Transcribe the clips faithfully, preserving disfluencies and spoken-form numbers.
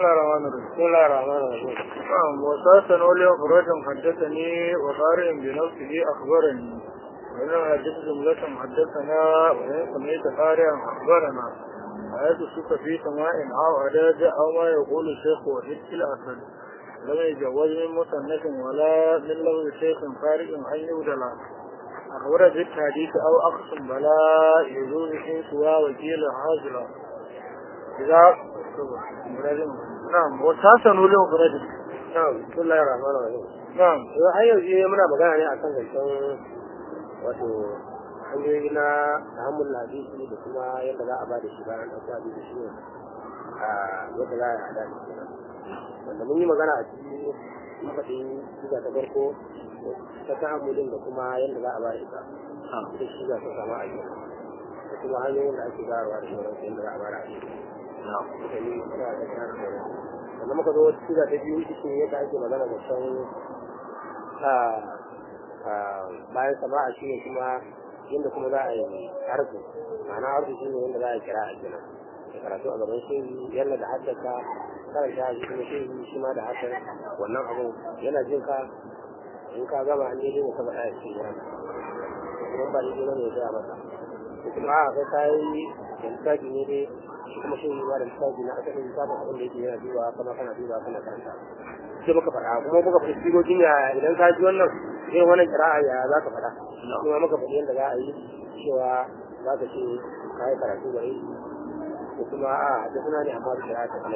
بسم الله الرحمن الرحيم. وساسا ولي أخرج حدثني وقارئ بنفسه أخبرني وإن حدث جملة حدثنا وإن سميت قارئا أخبرنا آيات السكة في سماء أو أداد أو ما يقول الشيخ وحيد في الأسد لم يجوز من مصنف ولا من لغو شيخ قارئ أن يودلا أخبر بالتحديث أو أقسم بلا يجوز في سوى وكيل حاصلا إذا نعم وساسنوا له فرج نعم بسم الله الرحمن الرحيم. نعم har yanzu muna magana ne akan zancen wato hanyoyi na tahammul hadisi da kuma yadda za a ba da shi bayan an sa da shi a yadda za a hada da shi wanda mun yi magana a cikin mafaɗin shiga ta farko ta tahammulin da kuma yadda za a ba da ita da shi za ta sama a yi da kuma hanyoyin da ake bayarwa da sauran yadda za a ba da shi sannan muka zo wata shiga ta biyu ita ce yadda ake magana da san bayan sama'a shi ne kuma yadda kuma za a yi harfi ma'ana harfi shi ne yadda za a kira a gina da karatu a gaban shehi yadda da haddaka karanta a jikin shehi shi ma da haddar wannan abin yana jin ka in ka gama an yi ne ka faɗa a cikin yana kuma ba ne ne ya gaya masa kuma a kai kayi da lissafi ne dai kuma shi ne da lissafi na asalin lissafin abin da yake yana duba kuma kana duba kana karanta sai muka faɗa kuma muka faɗi sigogin ya idan ka ji wannan irin wannan kira'a ya za ka faɗa kuma muka faɗi yadda za a yi cewa za ka ce ka yi karatu da yi ko kuma a da suna ne amma da kira'a ta kalai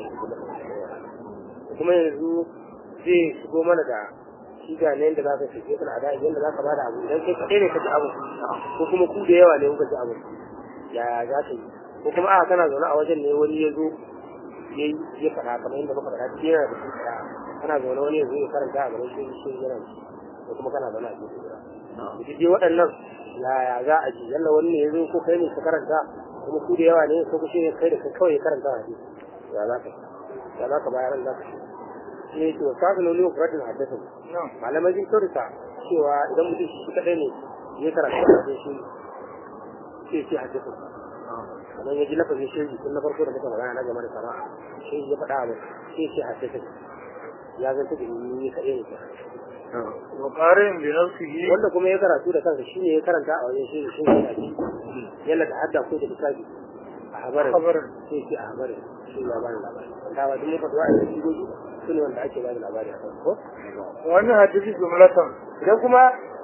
kuma yanzu zai shigo mana da shi ga ne yadda za ka ce kana da yadda za ka bada abu idan kai kaɗai ne ka ci abu ko kuma ku da yawa ne kuka ci abu ya za ka yi ko kuma a kana zaune a wajen ne wani ya zo ya faɗa kamar yadda muka faɗa cikin yana da shi faɗa kana zaune wani ya zo ya karanta a gaban shi shi yana shi ko kuma kana zaune a cikin guda duk dai waɗannan yaya za a ji yalla wani ne ya zo ko kai ne ka karanta kuma ku da yawa ne ko ku shi kai da kai kawai ya karanta a cikin ya za ka ya za ka bayar da ka shi ne to ka ga lolo fradin haddasa malamai sun taurita cewa idan mutum shi kadai ne ya karanta a cikin shi sai haddasa kamar ya ji lafazin shehi tun na farko da muka magana na game da sana'a shehi ya faɗa mai sai ce haddasa ya zanta da ni kaɗai ne wa qarin bi nafsihi wanda kuma ya karatu da kansa shine ya karanta a wajen shehi shi ne yake yalla da hadda ko da lissafi a habarin sai ce a habarin shi ya bani labari da ba duk muka duwa a cikin goji sune wanda ake bani labari a kan ko wannan hadisi jumlatan idan kuma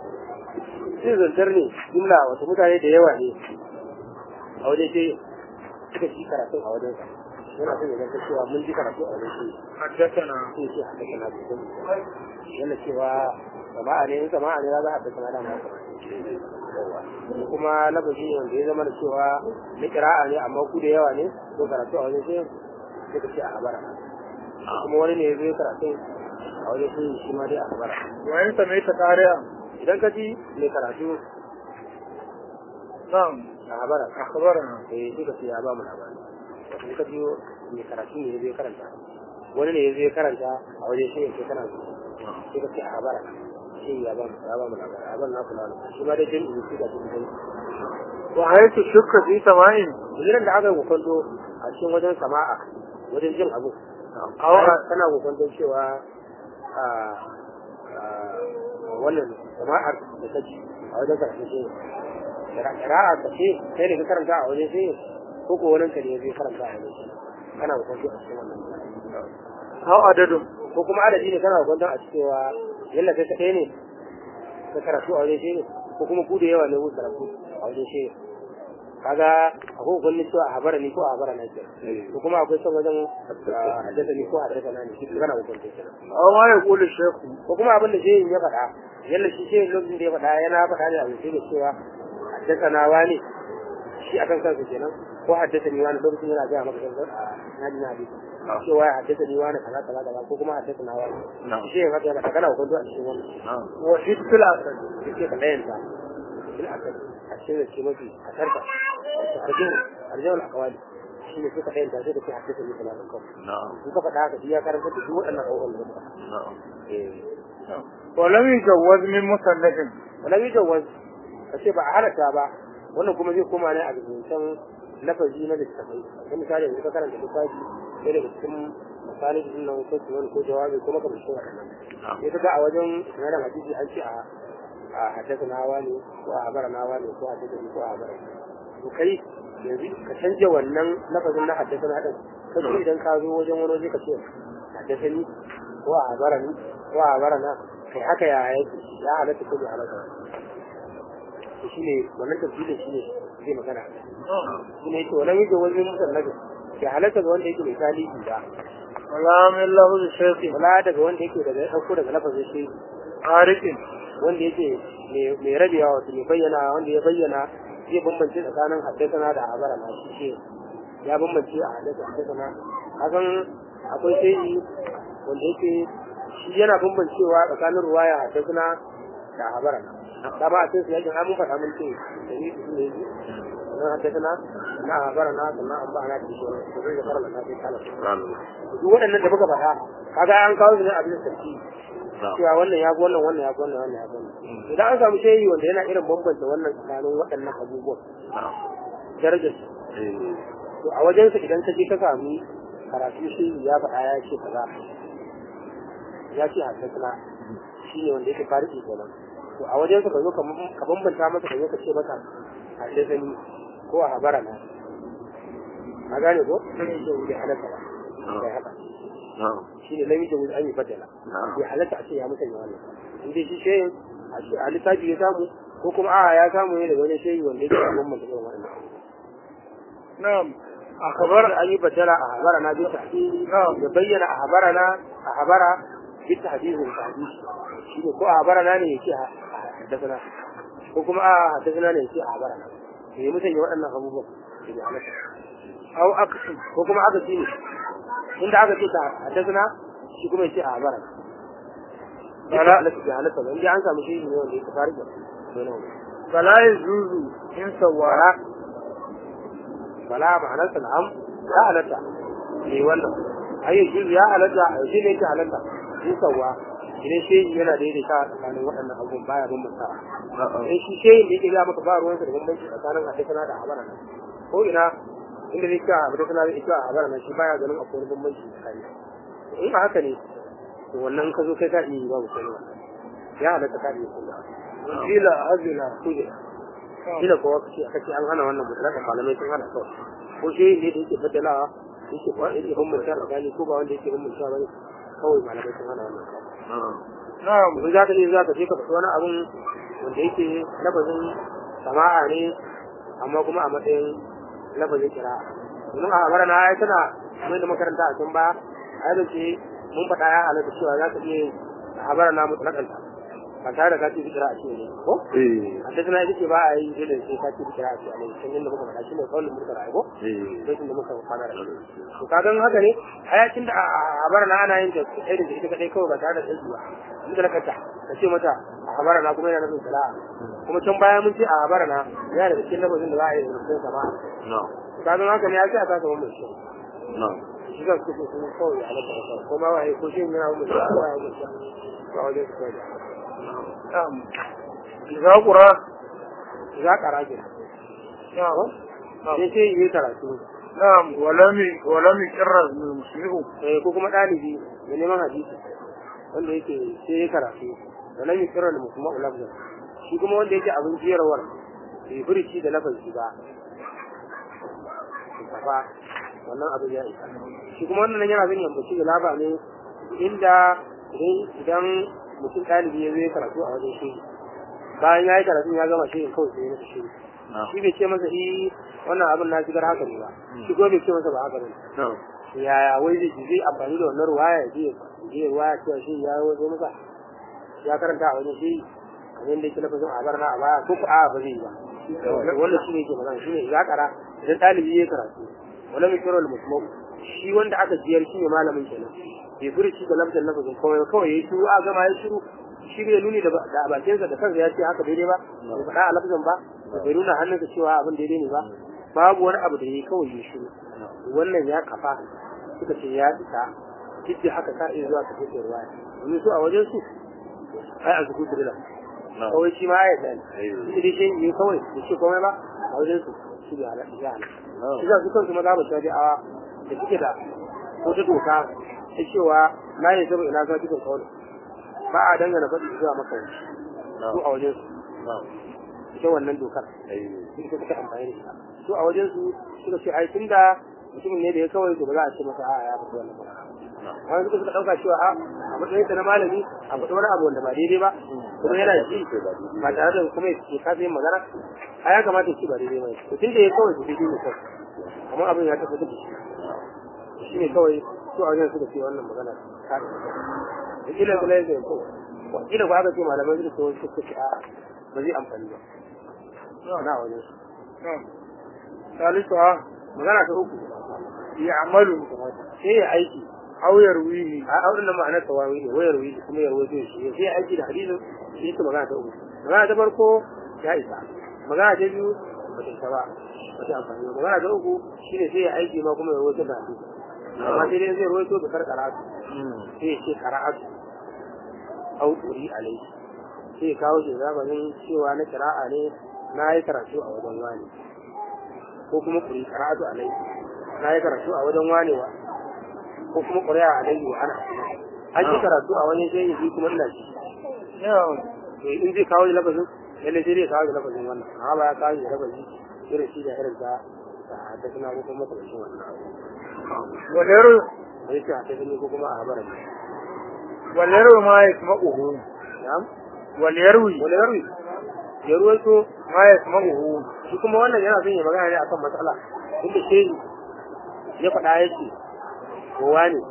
sai zantar ne jumla wato mutane da yawa ne a wajen sai suka ci karatu a wajen sa yana son ya zanta cewa mun ji karatu a wajen shi haddathana sai ce haddathana bisan yana cewa sama'a ne in sama'a ne za a haddathana da ma kuma lafazi ne wanda ya zama da cewa na kira'a ne amma ku da yawa ne ko karatu a wajen shi suka ce a habara kuma wani ne ya zo karatu a wajen shi shi ma dai a habara wani ta mai ta kariya idan ka ji mai karatu na'am labara akhbarana eh duka sai ya ba mu labari wato ka biyo mai karatu ne zai karanta wani ne zai karanta a wajen shi yake kana sai ka ce a labara sai ya ba mu ya ba mu labari abin na kula da shi ma dai jin shi da cikin wa hayatu shukka fi sama'in idan da aka yi kokonto a cikin wajen sama'a wajen jin abu aw kana kokonto cewa a wannan sama'ar da kaji a wajen karatu shi kira'a ta ce kai da ka karanta a wajen sai ko ko wani kare zai karanta a wajen kana hukunci a cikin wannan aw adadu ko kuma adadi ne kana hukunta a cewa yalla kai kadai ne ka karatu a wajen sai ko kuma ku da yawa ne ku karatu a wajen sai kaga akwai hukunci cewa a habara ni ko a habara na ke ko kuma akwai son wajen haddasa ni ko haddasa na ne shi kana hukunci aw ma yaqulu shaykhu ko kuma abin da sai ya faɗa yalla shi sai lokacin da ya faɗa yana faɗa ne a wajen da cewa حدثنا واني شيء أكن كذا كذا هو حدثني وانا لو بتجي نراجع ما كذا نادي نادي شو واحد حدثني وانا كذا كذا كذا كوكما حدثنا واني شيء ما كذا كذا وكذا دوا شيء وانا وحيد في الأسد شيء كذا إنسان في الأسد الشيء الشيء ما في أثرته أرجو أرجو الأقوال شيء في كذا إنسان شيء في حدثني كذا كذا نعم وكذا هذا هي كذا كذا شو أنا أقول نعم ولم يجوز من مصنف ولم يجوز kace ba a halaka ba wannan kuma zai koma ne a cikin lafazi na littafai dan misali idan ka karanta littafi sai daga cikin misali din nan ko tuwon ko jawabi kuma kamar shi wannan sai kaga a wajen sanadin hadisi an ce a a haddasa nawa ne ko a habara nawa ne ko a haddasa ko a habara to kai yanzu ka canja wannan lafazin na haddasa na din kai idan ka zo wajen wani waje ka ce haddasa ni ko a habara ni ko a habara na kai haka ya yake ya halatta ko bai halatta to shine wannan tafsirin shine zai magana shine yake wannan yake wajen musallaka ya halatta ga wanda yake mai talibi ba wala min lahu shaykh wala daga wanda yake daga dauko daga lafazin shi arikin wanda yake mai rabewa wato mai bayyana wanda ya bayyana zai bambance tsakanin haddasa da habara na shi ce ya bambance a haddasa haddasa hakan akwai sai wanda yake shi yana bambancewa tsakanin ruwaya haddasa da habara na da ba a cikin yakin amun faɗa mun ce da ni su ne na haddasa na habara na sannan an ba na da shi da zai da farala na sai kala duk waɗannan da muka faɗa kaga an kawo su ne abin sarki cewa wannan ya wannan wannan ya wannan wannan ya wannan idan an samu shehi wanda yana irin bambanta wannan tsakanin waɗannan abubuwan darajar to a wajensa idan ka je ka sami karatu shehi ya faɗa ya ce kaza ya ce haddasa shi ne wanda yake fariki kenan to a wajensa ka zo ka bambanta masa ka zo ka ce masa haddasa ni ko a habara na a gane ko sai ya halatta ba sai haka shi ne namiji da an yi fadala ya halatta a ce ya mutane wannan inda shi shehin a littafi ya samu ko kuma a ya samu ne daga wani shehi wanda yake abin mutum irin wannan na'am a kabar an yi fadala a habara na bisa ya bayyana a habara na a habara bisa hadisin hadisi shi ne ko a habara na ne ya ce a haddasa ko kuma a haddasa na ne ya ce a habara na ya yi mutane waɗannan abubuwan da ya halatta au aksu ko kuma aka shi ne inda aka ce ta haddasa shi kuma yace a bara bala la ta halata ban ji an samu shi ne wanda yake fara da dole bala yuzu in sawara bala ma'anar sa na'am ya halata ne wannan ai yuzu ya halata shi ne yake halata in sawa idan shi yana daidai ta tsakanin waɗannan abubuwan baya bambanta eh shi shi ne yake ga maka ba ruwan sa da bambanci tsakanin haddasa da habara ko ina inda ne ka abu da kana da ita a bara nan shi baya ganin akwai bambanci tsakani in ba haka ne to wannan ka zo kai ka yi babu sai ya halatta ka yi kuma ila azila kuje ila ko kace aka ce an hana wannan mutlaka malamai sun hana kawai ko shi ne da yake fadalawa yake ko yake bambanci tsakani ko ba wanda yake bambanci ba ne kawai malamai sun hana wannan na'am mun za ka je za ka je ka faɗi wani abun wanda yake lafazin sama'a ne amma kuma a matsayin lafazin kira domin a habara na ya tana mai da makaranta a can ba a yadda ce mun faɗa ya halatta cewa za ka iya a habara na mutlakanta ba tare da ka ce kira a cikin ne ko a ta tana ita ce ba a yi dole sai ka ce kira a cikin ne can yadda muka faɗa shi ne kawai muka rayu ko lokacin da muka fara da shi to ka gan haka ne a yakin da a habara na ana yin ta ɗaya da ita kaɗai kawai ba tare da tsaji ba in da nakata ka ce mata a habara na kuma yana nufin sana'a kuma can baya mun ce a habara na yana da cikin lafazin da za a yi rubutun sama kaga haka ne ya ce a kasa wannan shi shi ga kuke sun kawai ya halatta da ko ma waye ko shi yana mu da waye mu da ba wajen su kai na'am za qura za ka rage na'am sai sai yi karatu na'am walami walami kirra muslihu eh ko kuma dalibi ne neman hadisi wanda yake sai ya karatu walami kirra muslihu lafza shi kuma wanda yake abin jiyarwar bai furici da lafazi ba ba wannan abu ya isa shi kuma wannan yana zan yambaci da laba ne inda idan mutum ɗalibi ya zai karatu a wajen shi bayan ya yi karatu ya gama shi kawai sai ya masa shi shi bai ce masa yi wannan abin na shigar haka ne ba shi ko bai ce masa ba haka ne yaya wai zai zai amfani da wannan ruwaya ya je je ruwaya cewa shi ya wazo masa ya karanta a wajen shi kamar yadda yake lafazin a barna a baya ko ko a ba zai yi ba wannan shi ne ke magana shi ne ya kara idan ɗalibi ya karatu wala mai kira al-muslim shi wanda aka jiyar shi ne malamin kenan bai furici da lafzan lafazin kawai kawai yayi shiru a gama yayi shiru shi bai nuni da bakinsa da kansa ya ce haka daidai ba bai faɗa a lafzan ba bai nuna hannunsa cewa abin daidai ne ba babu wani abu da yayi kawai yayi shiru wannan ya kafa suka ce ya isa duk da haka ka iya zuwa ka ce ruwaya domin su a wajen su ai a zuku dirila kawai shi ma ya tsaya shi dai shi ne kawai da shi komai ba a wajen su shi da halatta ya halatta shi za su kansu maza ba su a da suke da wata doka sai cewa la ya zama ila ga cikin kawai ba a dangana faɗi zuwa maka su a wajen su ita wannan dokar ita suka amfani da ita su a wajen su suka ce ai tunda mutumin ne da ya kawai to ba za a ce masa a ya fito wannan ba wani suka suka ɗauka cewa a a matsayin sa na malami a fito wani abu wanda ba daidai ba kuma yana ji ba tare da kuma ya kasa yin magana a ya kamata ya ci ba daidai ba to tunda ya kawai su daidai ne kawai amma abin ya tabbatar da shi shi ne kawai su a wajen suka ce wannan magana kare da kila kula ya zai ko kila ko aka ce malamai suka ce wani suka ce a ba zai amfani ba na wajen su salisa magana ta uku ya amalu sai ya aiki auyar wihi a auren da ma'anar tawawi ne wayar wihi kuma ya rawaito shi sai ya aiki da hadisin shi ita magana ta uku magana ta farko ya isa magana ta biyu ba ta isa ba ba ta amfani ba magana ta uku shine sai ya aiki ma kuma ya rawaito da hadisi amma sai dai zai rawaito da kar karatu sai ya ce karatu au turi alai sai ya kawo shi zamanin cewa na kira'a ne na yi karatu a wajen wani ko kuma kuri karatu alai na yi karatu a wajen wani wa ko kuma ƙuri'a a dangi wa ana an yi karatu a wani sai yi kuma ina shi in zai kawo da lafazin lalle sai zai kawo da lafazin wannan amma ba ya kawo da lafazin irin shi da irin ta ta suna ko kuma mutum wannan abu waleru bai ce ta sani ko kuma a habara ne waleru ma ya kuma uhu na'am waleru waleru ya ruwaito ma ya kuma uhu shi kuma wannan yana son ya magana ne akan matsala inda shehi ya faɗa yake kowa ne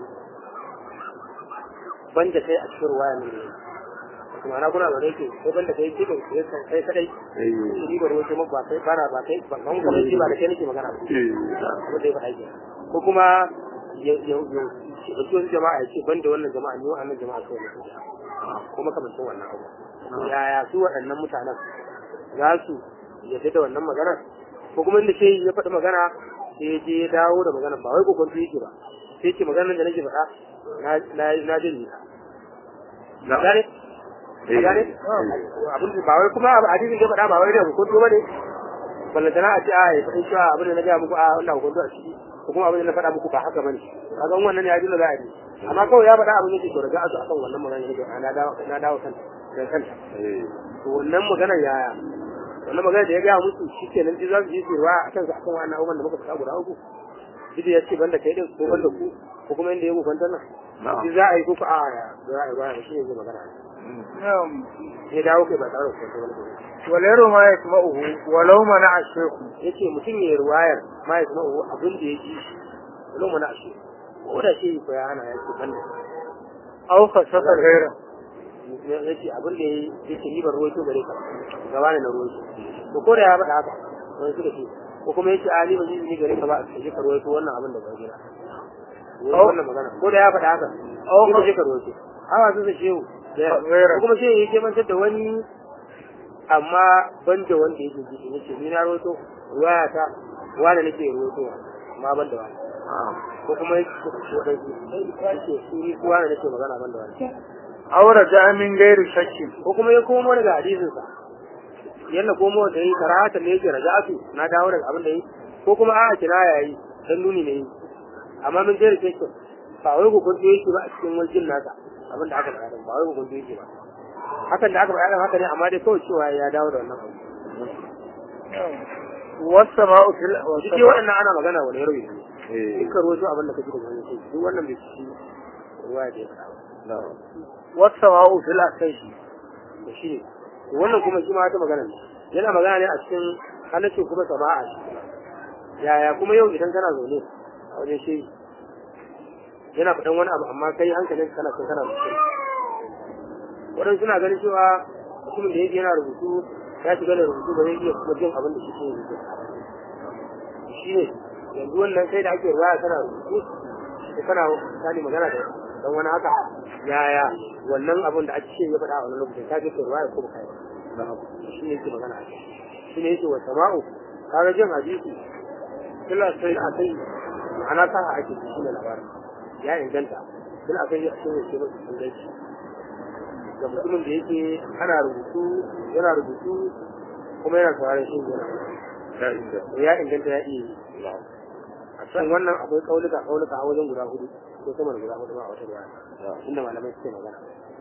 banda kai a cikin ruwaya ne kuma na kuna bare ke ko banda kai ke kai kadai shi ba ruwa kuma ba kai bana ba kai ban ban kuma shi ba da kai nake magana ba ko dai ba aiki ko kuma ya ya ya shi wasu jama'a ya ce banda wannan jama'a ne wannan jama'a kawai ne kuma kamar sun wannan abu yaya su waɗannan mutanen za su yadda da wannan magana ko kuma inda sai ya faɗi magana sai ya je ya dawo da magana ba wai kokon yake ba sai ce maganar da nake faɗa na na na jin na gane gane abin ba wai kuma hadisin da faɗa ba wai da hukunto bane ballantana a ce a ya faɗin cewa abin da na ga muku a wannan hukunto a ciki ko kuma abin da na faɗa muku ba haka bane kaga wannan ya dinga za a yi amma kawai ya faɗa abin yake to daga asu akan wannan magana yake na dawo na dawo kan dan kanta to wannan magana yaya wannan magana da ya ga musu shikenan ji za su yi ruwa akan su akan wannan abubuwan da muka faɗa guda uku duk ya ce banda kai din ko banda ku ko kuma inda ya mu fanta nan shi za a yi ko a ya za a yi ba shi ne magana ya dawo kai ba tare da kwanta wani waleru ma ya kuma uhu walau mana a sheku yace mutum ya ruwayar ma ya kuma uhu abin da ya ji walau mana a sheku ko da shi ko ya hana ya ce banda au fasaka gaira yace abin da ya ce ni ban ruwaito gare ka gaba ne na ruwaito to ko da ya faɗa haka wani suka ce ko kuma yace ali ba zai gare ka ba a cikin karwaito wannan abin da ba gina wannan magana ko da ya faɗa haka au ba zai karwaito hawa su da shehu ko kuma shehu yake mantar da wani amma ban da wanda yake ji yace ni na rawaito ruwaya ta wani nake rawaito amma ban da wani ko kuma yake yace shi ko wani nake magana ban da wani aura da min gairu shakki ko kuma ya komo daga hadisin sa yalla komo da yi karata ne yake raja'atu na dawo daga abin da yi ko kuma a'a kinaya yayi dan nuni ne amma mun jere sai ba wai hukunci yake ba a cikin waljin nasa abin da aka faɗa ba wai hukunci yake ba hakan da aka faɗa haka ne amma dai kawai cewa ya dawo da wannan abu wasama'u fil shi wannan ana magana wani yarwi eh dukkan ruwa abin da kaji da wani sai duk wannan bai ci ruwa da ya faɗa wasama'u fil asai shi wannan kuma shi ma ta magana ne yana magana ne a cikin halaccin kuma sama'a shi yaya kuma yau idan kana zaune a wajen shi yana faɗan wani abu amma kai hankalin kana son kana rubutu waɗansu suna ganin cewa mutumin da yake yana rubutu ya shiga da rubutu ba zai iya kuma jin abin da shi ke rubutu shi ne yanzu wannan kai da ake ruwaya kana rubutu da kana misali magana da dan wani haka yaya wannan abin da ake ya faɗa a wani lokacin ka je ka ruwaya ko ba kai shi ne yake magana a shi ne yake wa sama'u kaga jin hadisi kila sai a kai ana sa ake shi ne labarin ya inganta kila a kai a cikin shi ne inganci ga mutumin da yake ana rubutu yana rubutu kuma yana sauraron shi yana ya inganta ya iya yi a cikin wannan akwai kaulika kaulika a wajen guda hudu ko sama da guda hudu ba a wata ruwa inda malamai suke magana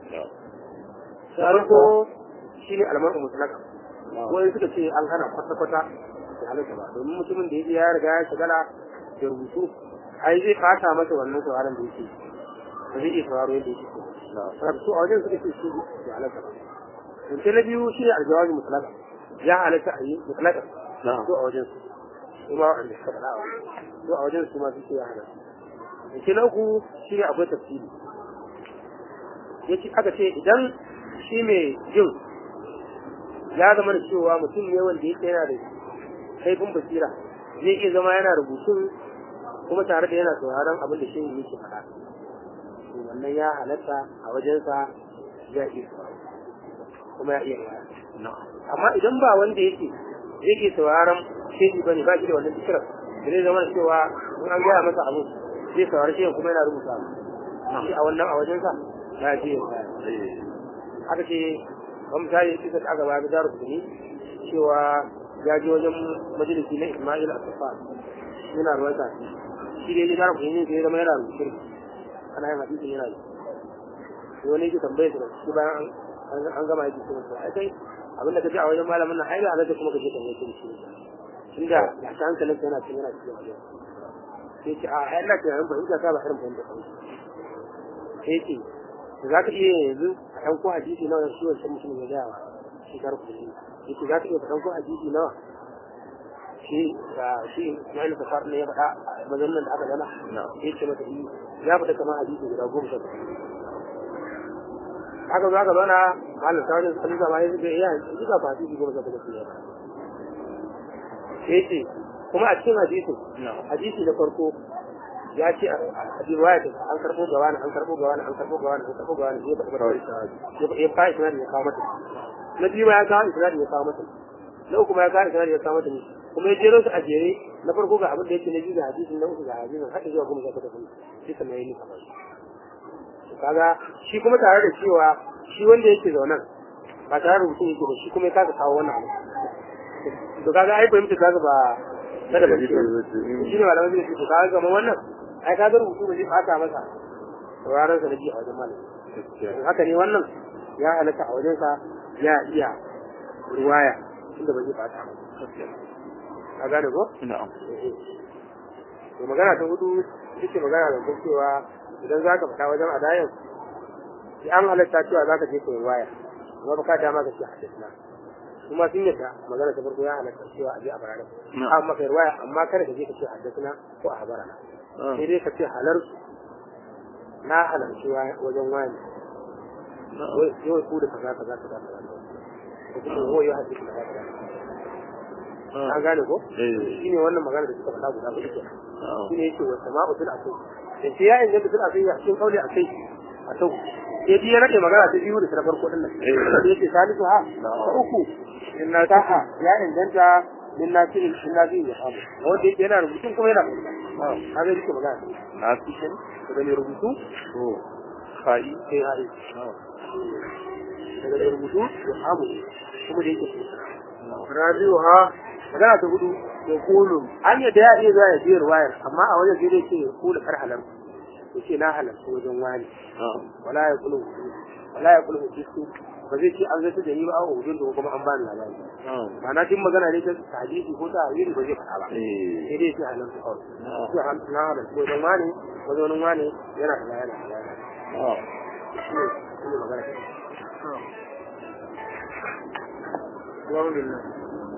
farko shine almar'u mutlaka wani suka ce an hana kwata-kwata da halitta ba domin mutumin da ya riga ya shagala da rubutu ai zai fata masa wannan sauraron da yake ba zai iya sauraro yadda yake so su a wajen suka ce su da halitta ba in na biyu shine aljawabi mutlaka ya halitta a yi mutlaka su a wajen su kuma wanda suka faɗa a su a wajen su ma suke ya halitta in na uku shine akwai tafsiri yace aka ce idan shi mai jin ya zama da cewa mutum ne wanda yake yana da kaifin basira zai iya zama yana rubutun kuma tare da yana sauraron abin da shi yake faɗa to wannan ya halatta a wajensa ya iya kuma ya iya amma idan ba wanda yake zai iya sauraron shi bane ba shi da wannan fikirar da zai zama da cewa in an gaya masa abu zai saurari shi kuma yana rubuta shi a wannan a wajensa ya je aka ce wani misali suka ta gaba da rukuni cewa ya je wajen majalisi na Ismail Al-Safa yana ruwan sa shi dai ya rukuni ne sai zama yana rubuce ana yin hadisi yana yi wani yake tambaye su shi bayan an gama yake cewa ai kai abin da kaje a wajen malamin nan ai da halatta kuma kaje kan yake shi tunda ya san hankalin sa yana cikin yana cikin wajen sai ce a ai Allah ya rinba hujja ta ba irin fahimta sai ce za ka iya yanzu a ɗan ko hadisi nawa shi wancan mutum ya gaya wa shi karku shi yake za ka iya ɗan ko hadisi nawa shi ga shi Ismail Safar ne ya faɗa a mazannan da aka gana ya ce masa yi ya faɗa kamar hadisi guda goma sha haka za ka zauna malam ta wajen tsanin zama ya zuba iya yanzu ga hadisi goma sha takwas ne ya ce kuma a cikin hadisin hadisi na farko ya ce a riwaya ta an karbo gawa an karbo gawa an karbo gawa an karbo gawa ne ba ba ya fa isnad ya kawo mata na biyu ma ya kawo isnad ya kawo mata na uku ma ya kawo isnad ya kawo mata kuma ya jero su a jere na farko ga abin da yake na biyu ga hadisin na uku ga hadisin har zuwa goma sha takwas sai kamar yayi kamar kaga shi kuma tare da cewa shi wanda yake zaunan ba tare da mutum yake ba shi kuma ya kaga kawo wannan abu to kaga ai fahimta kaga ba kada ba shi ne malamin zai ce kaga kamar wannan ai ka ga rubutu ba zai fata masa sauraron sa naji a wajen malami haka ne wannan ya halatta a wajen sa ya iya ruwaya inda ba zai fata masa ka gane ko na'am to magana ta hudu ita magana da cewa idan zaka fada wajen adayan sai an halatta cewa zaka je ka ruwaya kuma baka dama ka ce hadisi kuma sun yadda magana ta farko ya halatta cewa a je a barara amma kai ruwaya amma kada ka je ka ce hadisi ko a barara sai dai ka ce halar na halarci wajen wani yau ku da kaza kaza kaza ko kuma ho ya hadisi kaza kaza an gane ko shine wannan magana da suka faɗa guda uku kenan shine yake wa sama'u bil asai sai sai ya inda bil asai ya cikin kauli asai a sau sai ji ya rage magana ta biyu da ta farko din nan sai yake salisu ha ta uku inna taha ya inganta min nasirin min nasirin ya hamu wanda yake yana rubutun kuma yana haka yake magana nasirin da ne rubutu to kai sai hari daga rubutu ya hamu kuma da yake radio ha magana ta hudu to kulum an yadda ya iya zuwa ya biyar wayar amma a wajen sai dai ce kula kar halar yace na halarta wajen wani wala ya kulu wala ya kulu jisu ba zai ce an zata da ni ba a hujun da kuma an bani labari ma'ana din magana ne ta hadisi ko ta hadisi ba zai faɗa ba sai dai ce halarta kawai sai han na halarta wajen wani wajen wani yana da yana da yana shi ne magana ta alhamdulillah